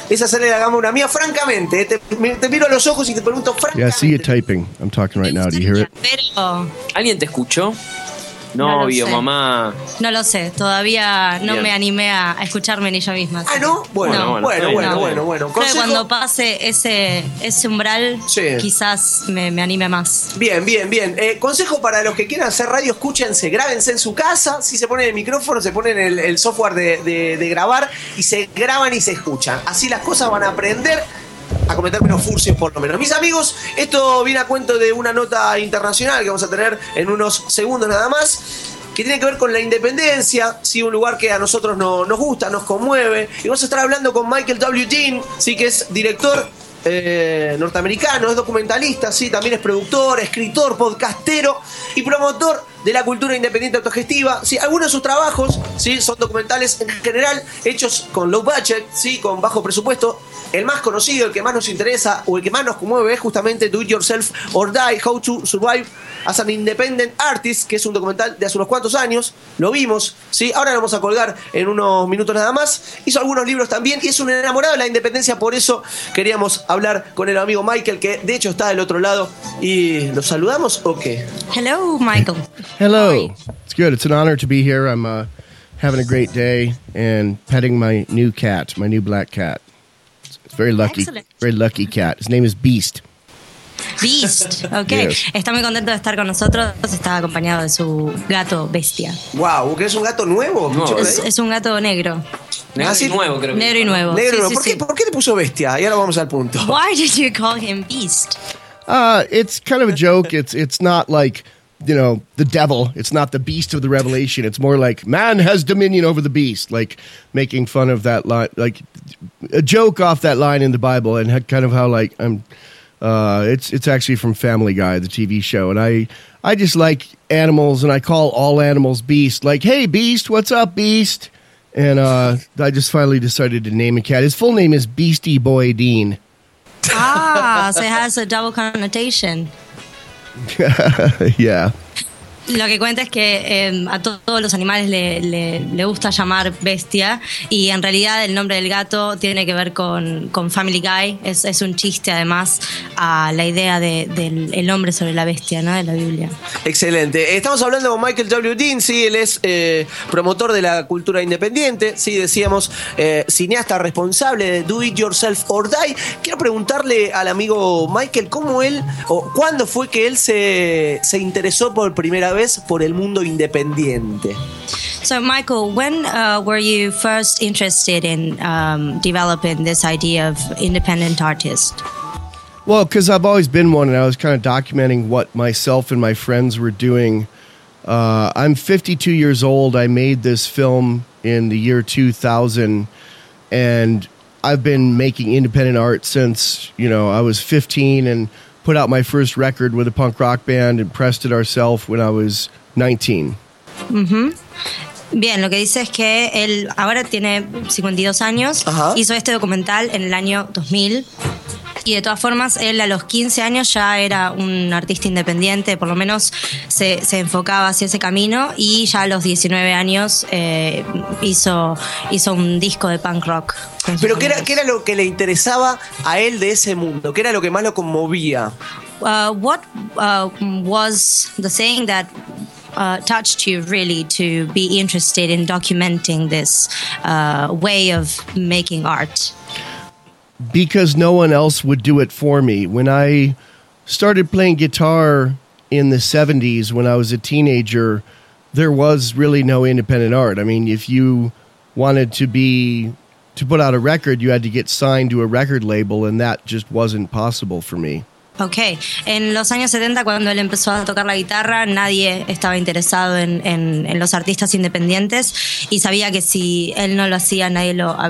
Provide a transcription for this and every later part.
es hacerle la gama a una mía, francamente. Te miro a los ojos y te pregunto francamente. Yeah, I see you typing. I'm talking right now. Do you hear it? Pero ¿Alguien te escuchó? No lo Novio, sé. mamá. no lo sé, todavía no Bien. me animé a escucharme ni yo misma. Ah, ¿no? Bueno, No. bueno. Creo que Consejo- cuando pase ese umbral, Sí. quizás me anime más. Bien. Consejo para los que quieran hacer radio, escúchense, grábense en su casa. Si se ponen el micrófono, se ponen el software de grabar y se graban y se escuchan. Así las cosas van a aprender a cometer menos furcios, por lo menos. Mis amigos, esto viene a cuento de una nota internacional que vamos a tener en unos segundos nada más, que tiene que ver con la independencia, ¿sí? Un lugar que a nosotros nos gusta, nos conmueve. Y vamos a estar hablando con Michael W. Dean, ¿sí? Que es director norteamericano, es documentalista, ¿sí? También es productor, escritor, podcastero y promotor de la cultura independiente autogestiva. ¿Sí? Algunos de sus trabajos, ¿sí? Son documentales en general hechos con low budget, ¿sí? Con bajo presupuesto. El más conocido, el que más nos interesa o el que más nos conmueve es justamente Do It Yourself or Die, How to Survive as an Independent Artist, que es un documental de hace unos cuantos años. Lo vimos, ¿sí? Ahora lo vamos a colgar en unos minutos nada más. Hizo algunos libros también y es un enamorado de la independencia. Por eso queríamos hablar con el amigo Michael, que de hecho está del otro lado. ¿Y lo saludamos o qué? Hello, Michael. Hello. It's good. It's an honor to be here. I'm having a great day and petting my new cat, my new black cat. It's very lucky. Excellent. Very lucky cat. His name is Beast. Beast, ok. Yes. Está muy contento de estar con nosotros. Está acompañado de su gato Bestia. Wow, ¿que es un gato nuevo? No, Mucho, Es un gato negro. Negro sí. y nuevo, creo que. Negro y nuevo. Negro, Sí, sí, ¿por, sí. qué, ¿por qué le puso bestia? Y ahora vamos al punto. Why did you call him Beast? It's kind of a joke. It's not like, you know, the devil. It's not the beast of the Revelation. It's more like man has dominion over the beast, like making fun of that line, like a joke off that line in the Bible, and kind of how like it's actually from Family Guy, the TV show, and I just like animals, and I call all animals Beast. Like, hey, Beast, what's up, Beast? And I just finally decided to name a cat. His full name is Beastie Boy Dean. Ah, so it has a double connotation. Yeah. Lo que cuenta es que a todos los animales le gusta llamar bestia y en realidad el nombre del gato tiene que ver con Family Guy. Es un chiste además a la idea del hombre sobre la bestia, ¿no? De la Biblia. Excelente. Estamos hablando con Michael W. Dean, sí, él es promotor de la cultura independiente, sí, decíamos, cineasta responsable de Do It Yourself or Die. Quiero preguntarle al amigo Michael cómo él, o cuándo fue que él se interesó por primera vez por el mundo independiente. So, Michael, when were you first interested in developing this idea of independent artist? Well, because I've always been one, and I was kind of documenting what myself and my friends were doing. I'm 52 years old. I made this film in the year 2000, and I've been making independent art since, you know, I was 15 and put out my first record with a punk rock band and pressed it ourselves when I was 19. Bien, lo que dice es que él ahora tiene 52 años, Ajá. hizo este documental en el año 2000 y de todas formas él a los 15 años ya era un artista independiente, por lo menos se enfocaba hacia ese camino y ya a los 19 años hizo un disco de punk rock. Pero ¿qué era lo que le interesaba a él de ese mundo? ¿Qué era lo que más lo conmovía? What was the thing that touched you really to be interested in documenting this way of making art? Because no one else would do it for me. When I started playing guitar in the 70s, when I was a teenager, there was really no independent art. I mean, if you wanted to put out a record, you had to get signed to a record label, and that just wasn't possible for me. Ok, en los años 70 cuando él empezó a tocar la guitarra nadie estaba interesado en los artistas independientes y sabía que si él no lo hacía nadie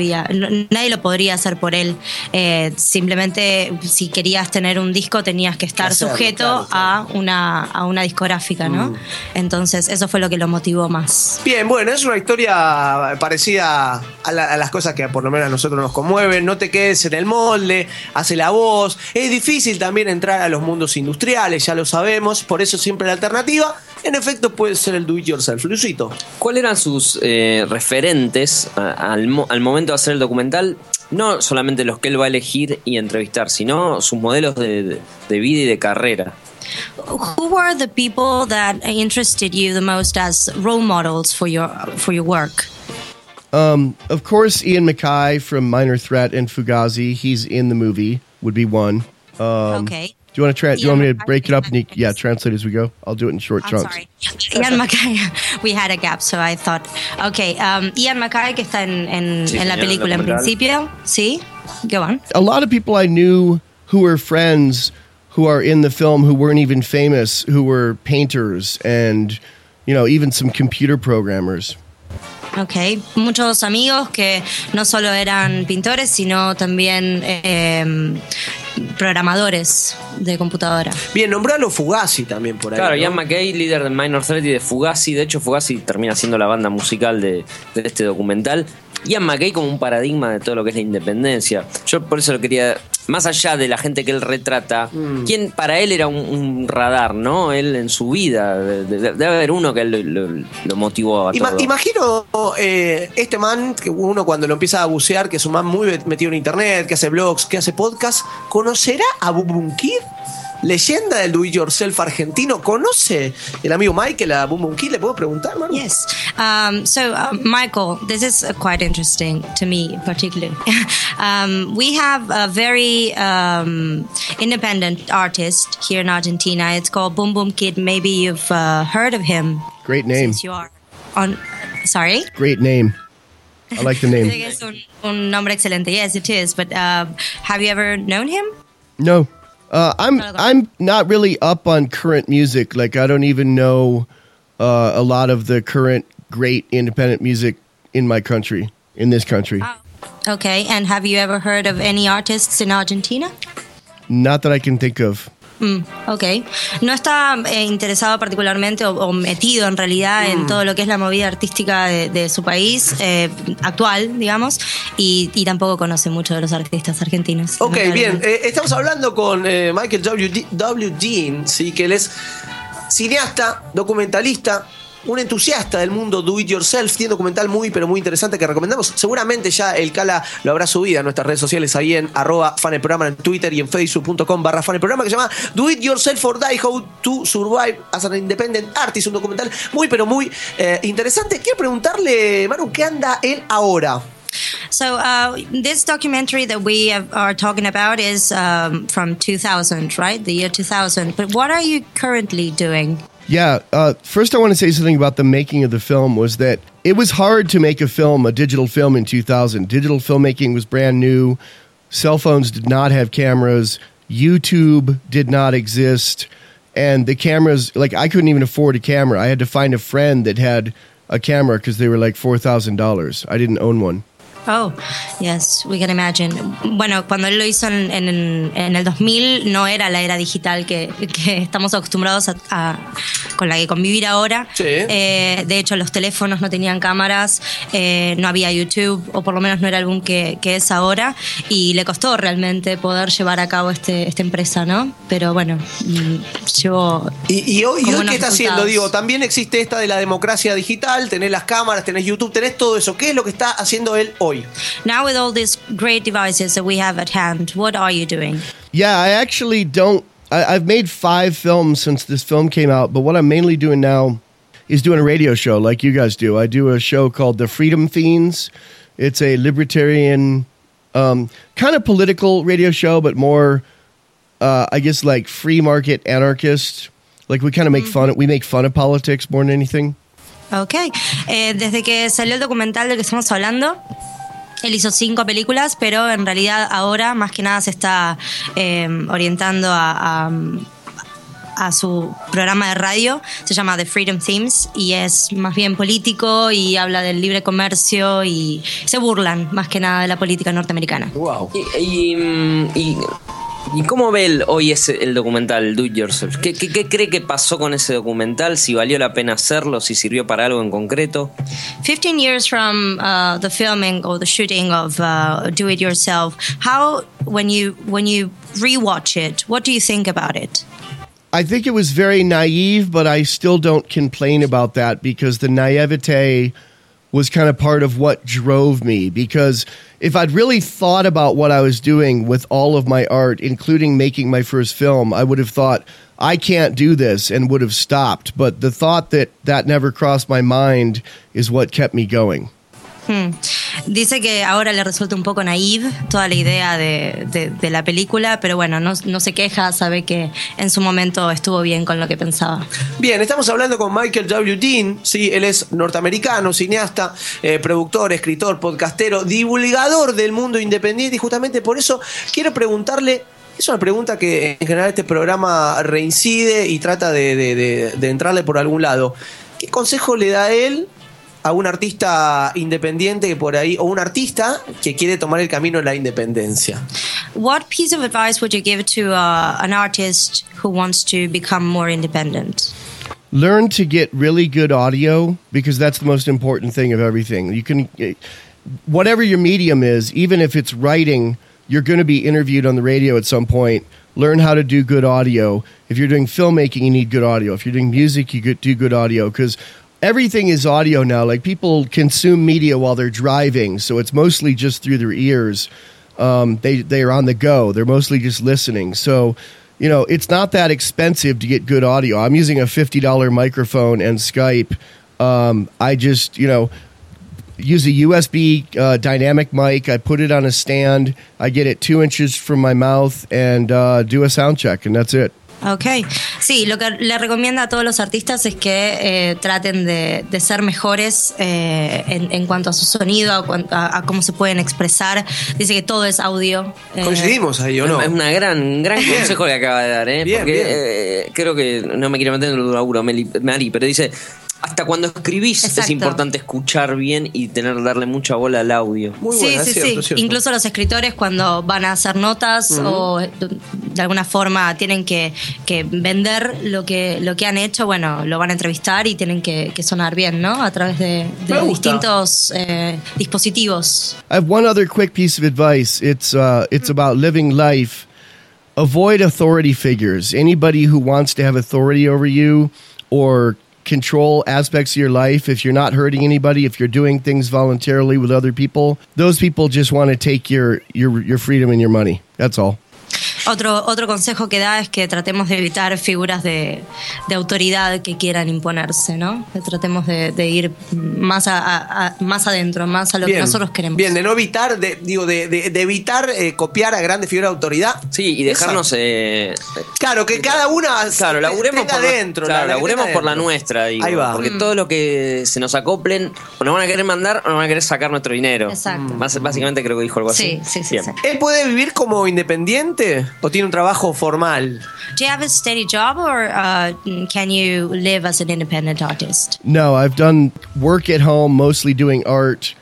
lo podría hacer por él. Simplemente si querías tener un disco tenías que estar sujeto a una discográfica, ¿no? Entonces eso fue lo que lo motivó más. Bien, bueno, es una historia parecida a las cosas que por lo menos a nosotros nos conmueven. No te quedes en el molde, hace la voz. Es difícil también entrar a los mundos industriales, ya lo sabemos, por eso siempre la alternativa, en efecto, puede ser el do it yourself. Lucito. ¿Cuáles eran sus referentes al momento de hacer el documental? no solamente los que él va a elegir y entrevistar, sino sus modelos de vida y de carrera. Who were the people that interested you the most as role models for your work? Of course, Ian MacKaye from Minor Threat and Fugazi. He's in the movie. Would be one. Okay. Do you want to do you want me to break it up and translate as we go? I'll do it in short chunks. Sorry. Ian MacKaye. We had a gap, so I thought. Okay. Ian MacKaye, que está en la película en principio. Sí. Go on. A lot of people I knew who were friends who are in the film who weren't even famous, who were painters and, even some computer programmers. Ok, muchos amigos que no solo eran pintores, sino también programadores de computadora. Bien, nombralo Fugazi también por ahí. Claro, ¿no? Ian MacKaye, líder de Minor Threat y de Fugazi. De hecho, Fugazi termina siendo la banda musical de este documental. Ian MacKaye como un paradigma de todo lo que es la independencia. Yo por eso lo quería... Más allá de la gente que él retrata, ¿quién para él era un radar, ¿no? Él en su vida, debe haber uno que él lo motivó a todo. Imagino este man, que uno cuando lo empieza a bucear, que es un man muy metido en internet, que hace blogs, que hace podcasts, ¿conocerá a Boom Boom Kid? Leyenda del do it yourself argentino. ¿Conoce el amigo Michael a Boom Boom Kid? ¿Le puedo preguntar, Manu? Yes. Michael, this is quite interesting to me, particularly. We have a very independent artist here in Argentina. It's called Boom Boom Kid. Maybe you've heard of him. Great name. Since you are on. Sorry? Great name. I like the name. Es un nombre excelente. Yes, it is. But have you ever known him? No. I'm not really up on current music. Like, I don't even know a lot of the current great independent music in my country, in this country. Oh, okay, and have you ever heard of any artists in Argentina? Not that I can think of. Ok. No está interesado particularmente o metido en realidad en todo lo que es la movida artística de su país actual, digamos, y tampoco conoce mucho de los artistas argentinos. Ok, bien. Estamos hablando con Michael W. Dean, ¿sí? Que él es cineasta, documentalista, un entusiasta del mundo do it yourself. Tiene un documental muy pero muy interesante que recomendamos. Seguramente ya el Cala lo habrá subido a nuestras redes sociales, ahí en @fanelprograma en Twitter y en facebook.com/fanelprograma, que se llama Do It Yourself or Die, How to Survive as an Independent Artist. Un documental muy pero muy interesante. Quiero preguntarle, Manu, ¿qué anda él ahora? So this documentary that we are talking about is from 2000, right? The year 2000. But what are you currently doing? Yeah, first I want to say something about the making of the film was that it was hard to make a digital film in 2000. Digital filmmaking was brand new. Cell phones did not have cameras. YouTube did not exist. And the cameras, like, I couldn't even afford a camera. I had to find a friend that had a camera because they were like $4,000. I didn't own one. Oh, yes, we can imagine. Bueno, cuando él lo hizo en el 2000 no era la era digital que estamos acostumbrados con la que convivir ahora. Sí. De hecho, los teléfonos no tenían cámaras, no había YouTube, o por lo menos no era el boom que es ahora, y le costó realmente poder llevar a cabo esta empresa, ¿no? Pero bueno, llevó... ¿Y hoy qué está haciendo? resultados. Digo, también existe esta de la democracia digital, tenés las cámaras, tenés YouTube, tenés todo eso. ¿Qué es lo que está haciendo él hoy? Now with all these great devices that we have at hand, what are you doing? Yeah, I actually don't. I've made 5 films since this film came out, but what I'm mainly doing now is doing a radio show like you guys do. I do a show called The Freedom Fiends. It's a libertarian, kind of political radio show, but more, I guess, like free market anarchist. Like, we kind of make fun of politics more than anything. Ok. Desde que salió el documental del que estamos hablando, él hizo 5 películas, pero en realidad ahora más que nada se está orientando a su programa de radio. Se llama The Freedom Themes y es más bien político y habla del libre comercio y se burlan más que nada de la política norteamericana. Wow. ¿Y cómo ve él hoy el documental Do It Yourself? ¿Qué cree que pasó con ese documental? ¿Si valió la pena hacerlo? ¿Si sirvió para algo en concreto? 15 years from the filming or the shooting of Do It Yourself, how, when you rewatch it, what do you think about it? I think it was very naive, but I still don't complain about that because the naivete was kind of part of what drove me, because if I'd really thought about what I was doing with all of my art, including making my first film, I would have thought, I can't do this, and would have stopped. But the thought that never crossed my mind is what kept me going. Dice que ahora le resulta un poco naive toda la idea de la película, pero bueno, no se queja, sabe que en su momento estuvo bien con lo que pensaba. Bien, estamos hablando con Michael W. Dean, ¿sí? Él es norteamericano, cineasta, productor, escritor, podcastero, divulgador del mundo independiente, y justamente por eso quiero preguntarle. Es una pregunta que en general este programa reincide y trata de entrarle por algún lado. ¿Qué consejo le da él a un artista independiente que por ahí, o un artista que quiere tomar el camino de la independencia? What piece of advice would you give to an artist who wants to become more independent? Learn to get really good audio, because that's the most important thing of everything. You can, whatever your medium is, even if it's writing, you're going to be interviewed on the radio at some point. Learn how to do good audio. If you're doing filmmaking, you need good audio. If you're doing music, you do good audio, because everything is audio now. Like, people consume media while they're driving, so it's mostly just through their ears. They are on the go. They're mostly just listening. So, you know, it's not that expensive to get good audio. I'm using a $50 microphone and Skype. I just, use a USB dynamic mic. I put it on a stand. I get it 2 inches from my mouth and do a sound check, and that's it. Ok, sí, lo que le recomienda a todos los artistas es que traten de ser mejores en cuanto a su sonido, a cómo se pueden expresar. Dice que todo es audio. Coincidimos ahí, ¿o no? Es una gran consejo que acaba de dar, Bien, porque creo que no me quiero meter en el laburo, Mari, pero dice, hasta cuando escribís Exacto. es importante escuchar bien y darle mucha bola al audio. Muy Sí, buena, sí, cierto, sí. cierto. Incluso los escritores, cuando van a hacer notas o de alguna forma tienen que vender lo que han hecho, bueno, lo van a entrevistar y tienen que sonar bien, ¿no? A través de Me gusta. distintos dispositivos. I have one other quick piece of advice. It's about living life. Avoid authority figures. Anybody who wants to have authority over you or control aspects of your life, if you're not hurting anybody, if you're doing things voluntarily with other people, those people just want to take your freedom and your money. That's all. Otro consejo que da es que tratemos de evitar figuras de autoridad que quieran imponerse, ¿no? Que tratemos de ir más adentro, más a lo que nosotros queremos. Bien, de no evitar, de evitar copiar a grandes figuras de autoridad. Sí, y dejarnos... Claro, que cada una laburemos tenga por dentro. laburemos por la nuestra, digo, Ahí va. porque todo lo que se nos acoplen o nos van a querer mandar o nos van a querer sacar nuestro dinero. Exacto. Básicamente creo que dijo algo así. Sí. Bien. ¿Él puede vivir como independiente o tiene un trabajo formal? Do you have a steady job or can you live as an independent artist? No, I've done work at home, mostly doing art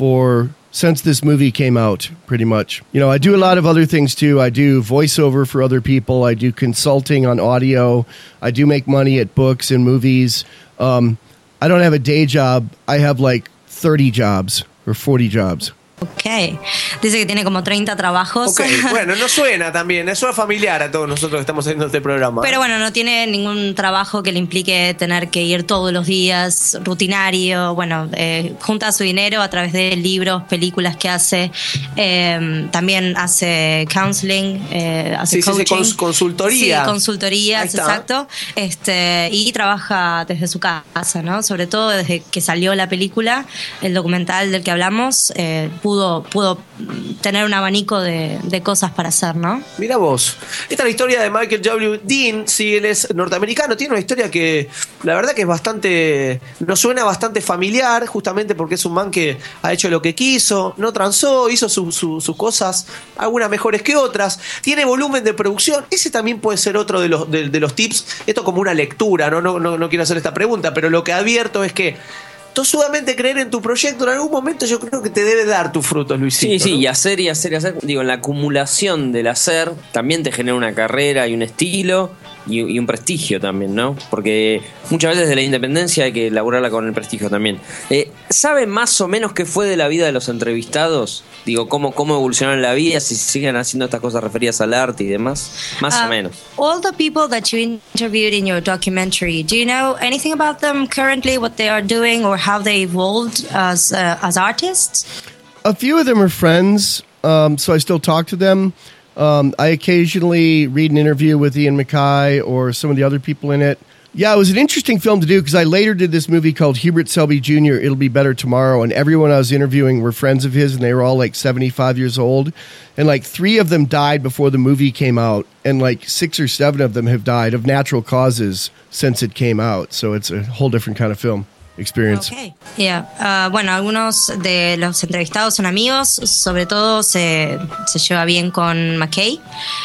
since this movie came out, pretty much. I do a lot of other things too. I do voiceover for other people. I do consulting on audio. I do make money at books and movies. I don't have a day job. I have like 30 jobs or 40 jobs. Ok. Dice que tiene como 30 trabajos. Ok, bueno, no suena también, eso es familiar a todos nosotros que estamos haciendo este programa. Pero bueno, no tiene ningún trabajo que le implique tener que ir todos los días, rutinario. Bueno, junta su dinero a través de libros, películas que hace. También hace counseling, hace coaching. Sí, consultoría. Sí, consultorías, exacto. Y trabaja desde su casa, ¿no? Sobre todo desde que salió la película, el documental del que hablamos, pudo tener un abanico de cosas para hacer, ¿no? Mira vos, esta es la historia de Michael W. Dean. Sí, él es norteamericano, tiene una historia que la verdad que nos suena bastante familiar, justamente porque es un man que ha hecho lo que quiso, no transó, hizo sus cosas, algunas mejores que otras, tiene volumen de producción. Ese también puede ser otro de los tips, esto como una lectura, no quiero hacer esta pregunta, pero lo que advierto es que tosudamente creer en tu proyecto en algún momento yo creo que te debe dar tus frutos, Luisito. Sí, ¿no? y hacer. Digo, en la acumulación del hacer también te genera una carrera y un estilo, y un prestigio también, ¿no? Porque muchas veces de la independencia hay que laburarla con el prestigio también. ¿Sabe más o menos qué fue de la vida de los entrevistados? Digo, cómo evolucionaron la vida, si siguen haciendo estas cosas referidas al arte y demás. Más o menos. All the people that you interviewed in your documentary, do you know anything about them currently, what they are doing, or how they evolved as artists? A few of them are friends, so I still talk to them. I occasionally read an interview with Ian MacKaye or some of the other people in it. Yeah, it was an interesting film to do because I later did this movie called Hubert Selby Jr., It'll Be Better Tomorrow, and everyone I was interviewing were friends of his, and they were all like 75 years old. And like 3 of them died before the movie came out, and like 6 or 7 of them have died of natural causes since it came out. So it's a whole different kind of film experience. Okay. Yeah. Bueno, algunos de los entrevistados son amigos, sobre todo se lleva bien con MacKaye.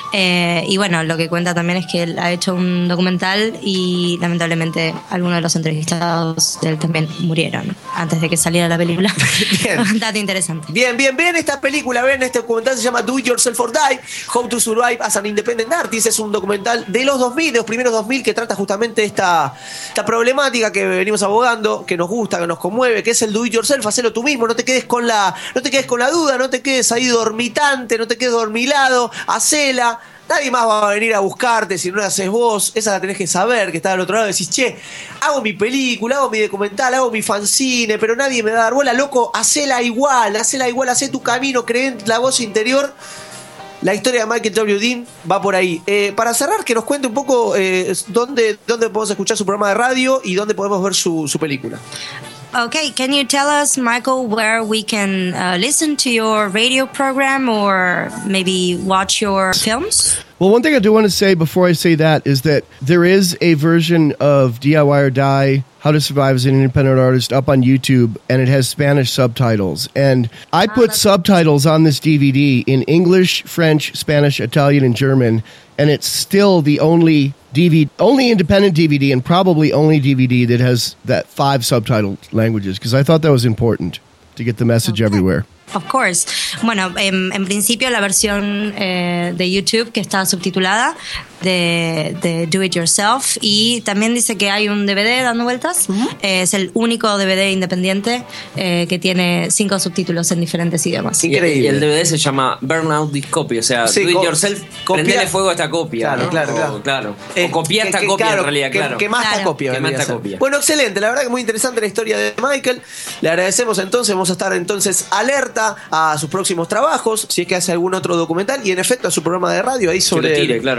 Y bueno, lo que cuenta también es que él ha hecho un documental y lamentablemente algunos de los entrevistados de él también murieron antes de que saliera la película. Bien. Un dato interesante. Bien, esta película, este documental se llama Do It Yourself or Die, How to Survive as an Independent Artist. Es un documental de los 2000, de los primeros 2000, que trata justamente esta problemática que venimos abogando, que nos gusta, que nos conmueve, que es el do it yourself, hacelo tú mismo, no te quedes con la duda, no te quedes ahí dormitante, no te quedes dormilado, hacela. Nadie más va a venir a buscarte si no la haces vos. Esa la tenés que saber, que está del otro lado. Decís, che, hago mi película, hago mi documental, hago mi fanzine, pero nadie me va a dar bola. Loco, hacela igual, hacé tu camino, cree en la voz interior. La historia de Michael W. Dean va por ahí. Para cerrar, que nos cuente un poco dónde podemos escuchar su programa de radio y dónde podemos ver su película. Okay, can you tell us, Michael, where we can listen to your radio program or maybe watch your films? Well, one thing I do want to say before I say that is that there is a version of DIY or Die, How to Survive as an Independent Artist, up on YouTube, and it has Spanish subtitles. And I put subtitles on this DVD in English, French, Spanish, Italian, and German, and it's still the only independent DVD and probably only DVD that has that 5 subtitled languages, because I thought that was important to get the message everywhere. Of course. Bueno, en principio la versión de YouTube que está subtitulada de Do It Yourself, y también dice que hay un DVD dando vueltas. Es el único DVD independiente que tiene 5 subtítulos en diferentes idiomas. Increíble. Y el DVD se llama Burn Out This Copy, o sea, sí, Do It Yourself, prendele fuego a esta copia. Claro. O copia esta copia en realidad, Quemá esta copia. Bueno, excelente, la verdad que muy interesante la historia de Michael. Le agradecemos entonces, vamos a estar entonces alerta a sus próximos trabajos, si es que hace algún otro documental, y en efecto a su programa de radio ahí sobre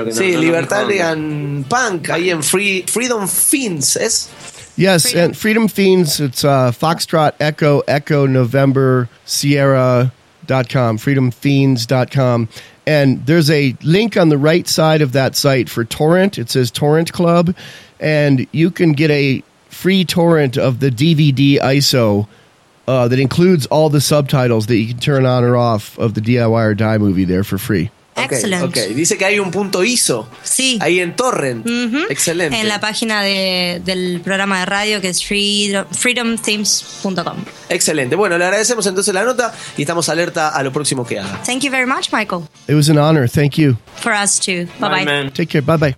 Libertarian Punk, ahí en Freedom Fiends, ¿es? Yes, and Freedom Fiends, it's Foxtrot Echo November Sierra.com, freedomfiends.com. And there's a link on the right side of that site for torrent. It says Torrent Club, and you can get a free torrent of the DVD ISO that includes all the subtitles that you can turn on or off of the DIY or Die movie there for free. Excelente. Okay. Dice que hay un punto ISO. Sí. Ahí en Torrent. Excelente. En la página del programa de radio, que es freedomthemes.com. Excelente. Bueno, le agradecemos entonces la nota y estamos alerta a lo próximo que haga. Thank you very much, Michael. It was an honor. Thank you. For us too. Bye-bye. Man. Take care. Bye-bye.